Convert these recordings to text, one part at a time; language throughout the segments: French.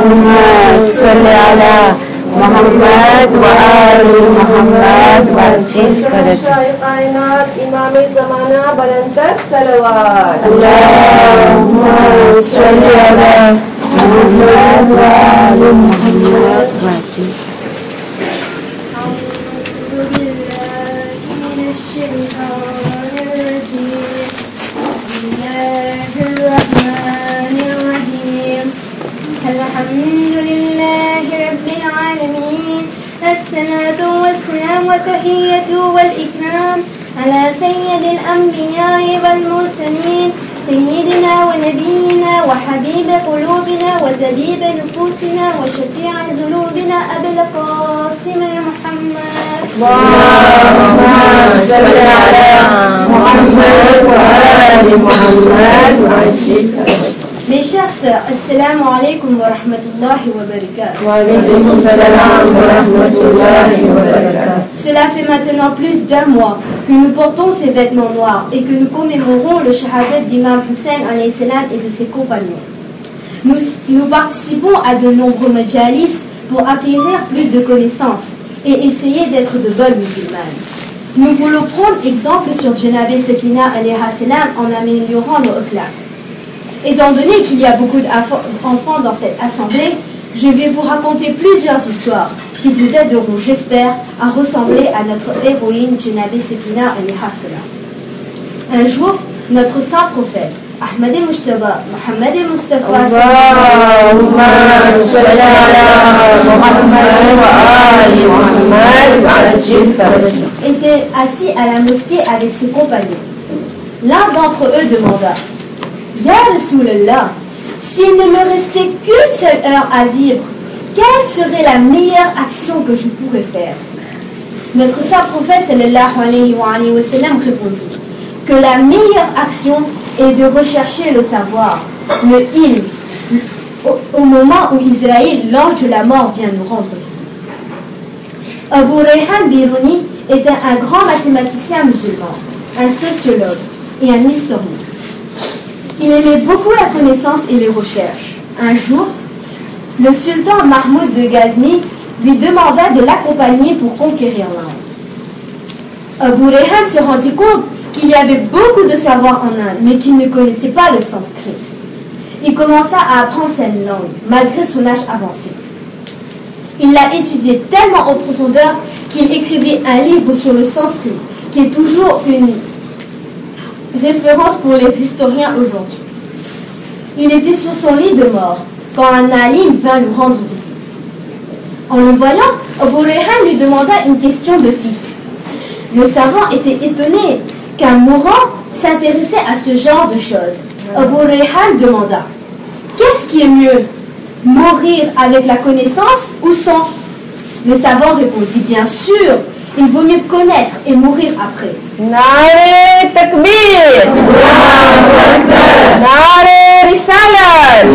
اللهم صل على محمد وآل محمد وعجل فرجه. कायनात इमाम ज़माना बुलंदतर सलवात. اللهم صل على محمد وآل محمد وعجل. الحمد لله رب العالمين. الصلاة والسلام والتحية والإكرام على سيد الأنبياء والمرسلين سيدنا ونبينا وحبيب قلوبنا وزبيب نفوسنا وشفيع ذنوبنا أبي القاسم محمد. اللهم صل على محمد وآل محمد وعجل فرجه. Mes chers sœurs, assalamu alaikum wa rahmatullahi wa barakatuh. Wa alaykum assalam wa rahmatullahi wa barakatuh. Cela fait maintenant plus d'un mois que nous portons ces vêtements noirs et que nous commémorons le shahadat d'Imam Hussein alayhi salam et de ses compagnons. Nous participons à de nombreux majalis pour acquérir plus de connaissances et essayer d'être de bonnes musulmanes. Nous voulons prendre exemple sur Janabé Sekina alayhi salam en améliorant nos akhlaq. Étant donné qu'il y a beaucoup d'enfants dans cette assemblée, je vais vous raconter plusieurs histoires qui vous aideront, j'espère, à ressembler à notre héroïne Janabé Sekina alayha salam. Un jour, notre saint prophète, Ahmad Mujtaba, Mohammed Mustafa, Allahumma salli ala Muhammad wa ali Muhammad wa ajil farajah, était assis à la mosquée avec ses compagnons. L'un d'entre eux demanda: Ya Rasulallah, s'il ne me restait qu'une seule heure à vivre, quelle serait la meilleure action que je pourrais faire? Notre saint prophète sallallahu alayhi wa sallam répondit que la meilleure action est de rechercher le savoir, le ilm, au moment où Israël, l'ange de la mort, vient nous rendre visite. Abu Rayhan Biruni était un grand mathématicien musulman, un sociologue et un historien. Il aimait beaucoup la connaissance et les recherches. Un jour, le sultan Mahmoud de Ghazni lui demanda de l'accompagner pour conquérir l'Inde. Abu Rayhan se rendit compte qu'il y avait beaucoup de savoir en Inde, mais qu'il ne connaissait pas le sanskrit. Il commença à apprendre cette langue, malgré son âge avancé. Il l'a étudié tellement en profondeur qu'il écrivit un livre sur le sanskrit, qui est toujours une référence pour les historiens aujourd'hui. Il était sur son lit de mort quand un alim vint lui rendre visite. En le voyant, Abu Rayhan lui demanda une question de fiqh. Le savant était étonné qu'un mourant s'intéressait à ce genre de choses. Abu Rayhan demanda: qu'est-ce qui est mieux, mourir avec la connaissance ou sans? Le savant répondit: bien sûr, il vaut mieux connaître et mourir après. Nare takbir, Nare risalat,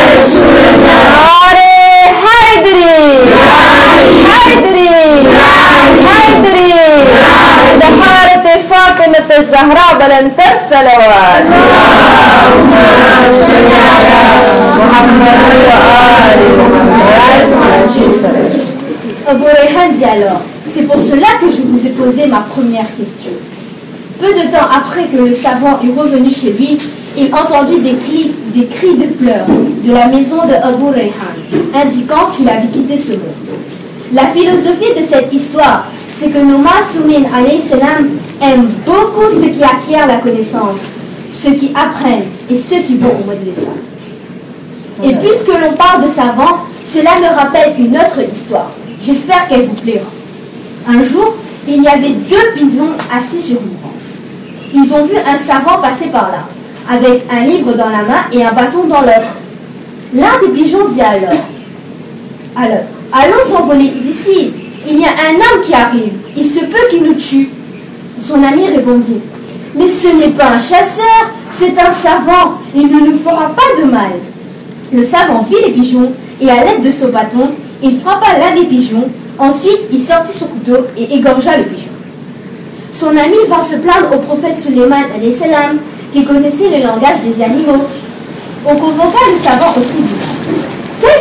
Nare Haydari, Haydari, Haydari, دخلت فاطمة الزهراء بلندتر صلوات. اللهم صل على محمد وآل محمد وعجل فرجه. Abu Rayhan dit alors: c'est pour cela que je vous ai posé ma première question. Peu de temps après que le savant est revenu chez lui, il entendit des cris de pleurs de la maison de Abu Rayhan, indiquant qu'il avait quitté ce monde. La philosophie de cette histoire, c'est que nos Ma'soumines alayhi salam aiment beaucoup ceux qui acquièrent la connaissance, ceux qui apprennent et ceux qui vont au madrasa. Et puisque l'on parle de savants, cela me rappelle une autre histoire. J'espère qu'elle vous plaira. Un jour, il y avait deux pigeons assis sur une branche. Ils ont vu un savant passer par là, avec un livre dans la main et un bâton dans l'autre. L'un des pigeons dit à l'autre: allons s'envoler d'ici, il y a un homme qui arrive, il se peut qu'il nous tue. Son ami répondit: mais ce n'est pas un chasseur, c'est un savant, il ne nous fera pas de mal. Le savant vit les pigeons et à l'aide de son bâton, il frappa l'un des pigeons. Ensuite, il sortit son couteau et égorgea le pigeon. Son ami vint se plaindre au prophète Suleiman alayhi salam, qui connaissait le langage des animaux. On convoqua le savant au tribunal. Quel crime est-ce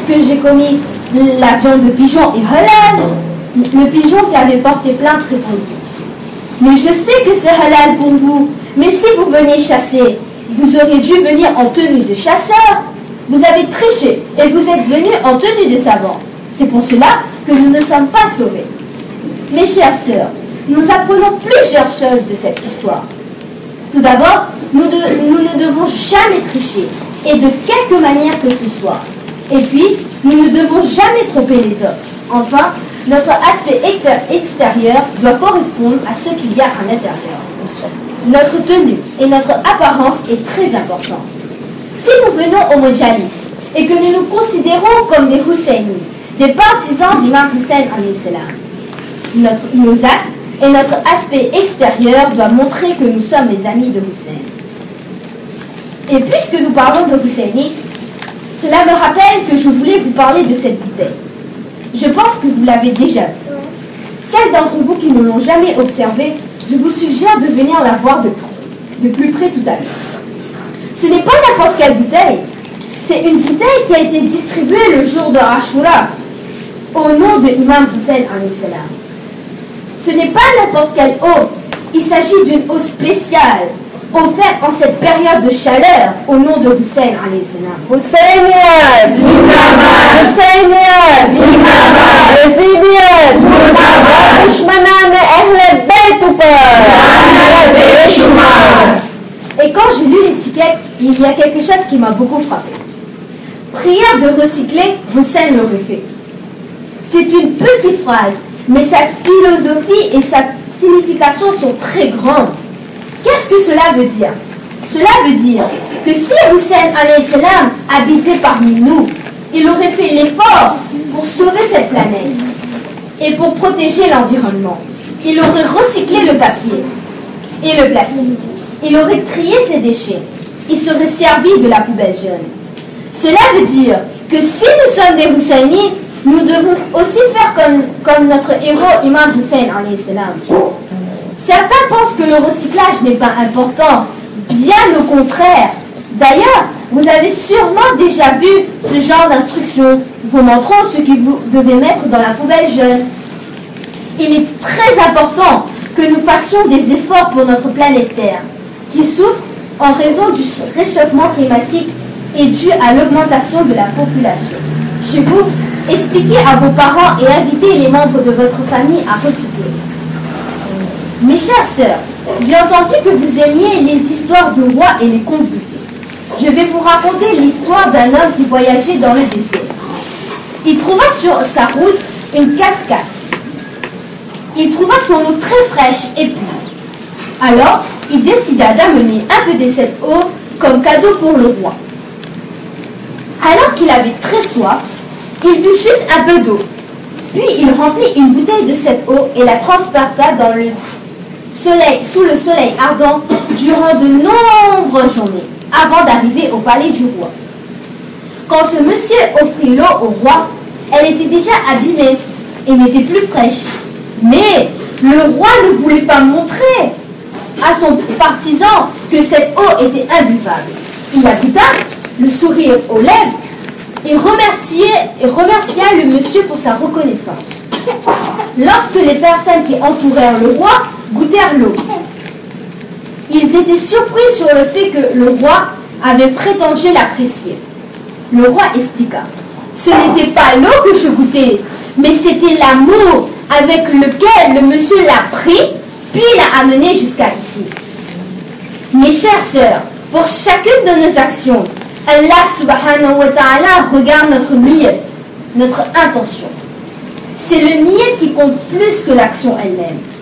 puisque j'ai commis la viande de pigeon et halal. Le pigeon qui avait porté plainte répondit: mais je sais que c'est halal pour vous, mais si vous veniez chasser, vous auriez dû venir en tenue de chasseur. Vous avez triché et vous êtes venu en tenue de savant. C'est pour cela que nous ne sommes pas sauvés. Mes chères sœurs, nous apprenons plusieurs choses de cette histoire. Tout d'abord, nous ne devons jamais tricher, et de quelque manière que ce soit. Et puis, nous ne devons jamais tromper les autres. Enfin, notre aspect extérieur doit correspondre à ce qu'il y a à l'intérieur. Notre tenue et notre apparence est très important. Si nous venons au Majalis et que nous nous considérons comme des Husseini, des partisans d'Imam Hussein alayhi salam, nos actes et notre aspect extérieur doivent montrer que nous sommes les amis de Hussein. Et puisque nous parlons de Husseini, cela me rappelle que je voulais vous parler de cette bouteille. Je pense que vous l'avez déjà vue. Celles d'entre vous qui ne l'ont jamais observée, je vous suggère de venir la voir de plus près tout à l'heure. Ce n'est pas n'importe quelle bouteille. C'est une bouteille qui a été distribuée le jour de Ashura au nom de Imam Hussein alayhi salam. Ce n'est pas n'importe quelle eau. Il s'agit d'une eau spéciale offerte en cette période de chaleur au nom de Hussein alayhi salam. Husseiniat, Zindabad, Husseiniat, Zindabad, Yazidiyat, Murtabad, Dushmanan Ahl Bayt Et quand j'ai lu l'étiquette, il y a quelque chose qui m'a beaucoup frappé. Prière de recycler, Hussein l'aurait fait. C'est une petite phrase, mais sa philosophie et sa signification sont très grandes. Qu'est-ce que cela veut dire? Cela veut dire que si Hussein alayhi salam habitait parmi nous, il aurait fait l'effort pour sauver cette planète et pour protéger l'environnement. Il aurait recyclé le papier et le plastique. Il aurait trié ses déchets. Il serait servi de la poubelle jaune. Cela veut dire que si nous sommes des Husseini, nous devons aussi faire comme notre héros Imam Hussein alayhi salam. Certains pensent que le recyclage n'est pas important, bien au contraire. D'ailleurs, vous avez sûrement déjà vu ce genre d'instructions vous montrant ce que vous devez mettre dans la poubelle jaune. Il est très important que nous fassions des efforts pour notre planète Terre, qui souffre en raison du réchauffement climatique et dû à l'augmentation de la population. Chez vous, expliquez à vos parents et invitez les membres de votre famille à recycler. Mes chères sœurs, j'ai entendu que vous aimiez les histoires de rois et les contes de fées. Je vais vous raconter l'histoire d'un homme qui voyageait dans le désert. Il trouva sur sa route une cascade. Il trouva son eau très fraîche et pure. Alors, il décida d'amener un peu de cette eau comme cadeau pour le roi. Alors qu'il avait très soif, il but juste un peu d'eau. Puis il remplit une bouteille de cette eau et la transporta dans le soleil, sous le soleil ardent durant de nombreuses journées, avant d'arriver au palais du roi. Quand ce monsieur offrit l'eau au roi, elle était déjà abîmée et n'était plus fraîche. Mais le roi ne voulait pas montrer à son partisan que cette eau était imbuvable. Il la goûta, le sourire aux lèvres, et remercia le monsieur pour sa reconnaissance. Lorsque les personnes qui entourèrent le roi goûtèrent l'eau, ils étaient surpris sur le fait que le roi avait prétendu l'apprécier. Le roi expliqua: ce n'était pas l'eau que je goûtais, mais c'était l'amour avec lequel le monsieur l'a pris, puis l'a amené jusqu'à ici. Mes chères sœurs, pour chacune de nos actions, Allah subhanahu wa ta'ala regarde notre niyat, notre intention. C'est le niyat qui compte plus que l'action elle-même.